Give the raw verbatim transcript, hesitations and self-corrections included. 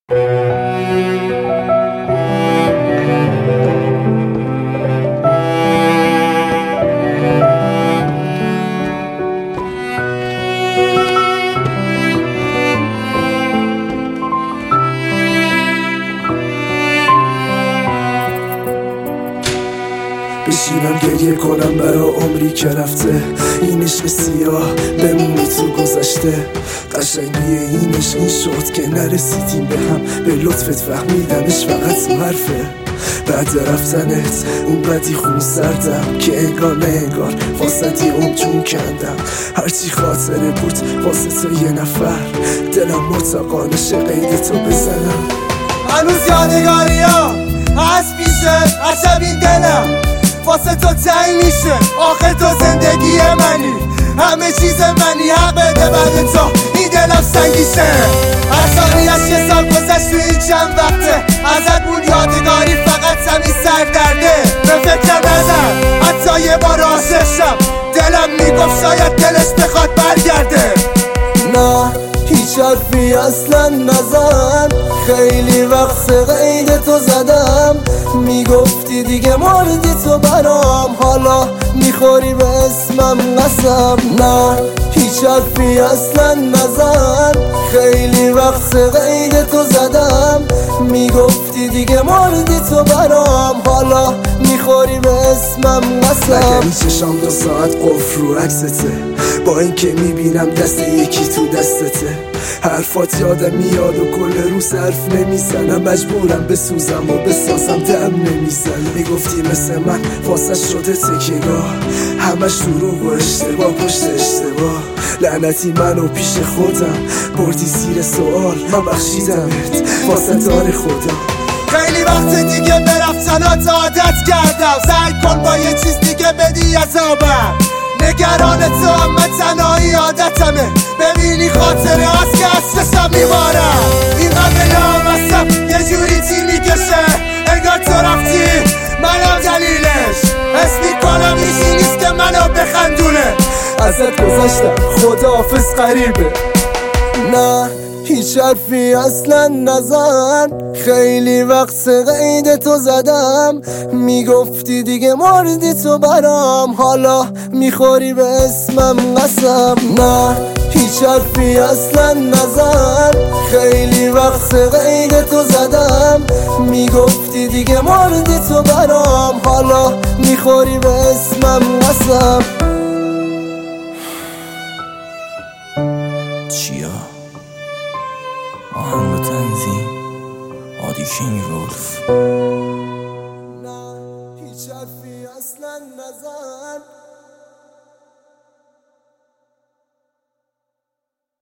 بشینم گریه کنم برا عمری که رفته، این عشق سیاه بمونه تو گذشته. قشنگی این عشق این شد که نرسیدیم به هم، به لطفت فهمیدمش فقط تو حرفه. بعد رفتنت اون بدی خون سردم که انگار نه انگار واسه اون جون کندم. هرچی خاطره بود واسه تو یه نفر، دلم متقانش قید تو بزنم. هنوز یادگاری ها هست پیشه عجب این دلم واسه تو تعیین میشه. آخه تو زندگی منی، همه چیز منی، حق بده بعد تو این دلم سنگیشه. هر ثانی از یه سال گذشت تو این چند وقته، ازت مون یادگاری فقط همین سردرده. به فکر نظر حتی یه بار عاشق شم، دلم میگفت شاید دلش بخواد برگرده. نه هیچ حرفی اصلا نزن، خیلی وقت قید تو زدم. میگفتی دیگه مردی تو برام، حالا میخوری به اسمم قسم. نه هیچ حرفی اصلا نزن، خیلی وقت قید تو زدم. میگفتی دیگه مردی تو برام، حالا میخوری به اسمم قسم. مگه چشام دو ساعت قفل رو عکسته، با این که میبینم دست یکی تو دستته. حرفات یادم میاد و کل روز حرف نمیزنم، مجبورم بسوزم و بسازم دم نمیزنم. میگفتی مثل من واسه شده تکیگاه، همش دروغ و اشتباه پشت اشتباه. لعنتی منو پیش خودم بردی زیر سوال، من بخشیدمت واسه دار خودم. خیلی وقت دیگه برفتنات عادت کردم، سعی کن با یه چیز دیگه بدی عذابم. نگران تو اما تنهایی عادتمه، ببینی خاطره هست که اصلشم میبارم. این قبل نامستم یه جوری تیر میکشه، انگار تو رفتی منم دلیلش. حس میکنم ایشی نیست که منو بخندونه، ازت گذشتم خداحافظ قریبه. نه هیچ حرفی اصلا نزن، خیلی وقت قید تو زدم. میگفتی دیگه مردی تو برام، حالا میخوری به اسمم قسم. نه هیچ حرفی اصلا نزن، خیلی وقت قید تو زدم. میگفتی دیگه مردی تو برام، حالا میخوری به اسمم قسم. چیا؟ آهنگ و تنظیم عادی کینگ رولف. نه هیچ حرفی اصلا نزن.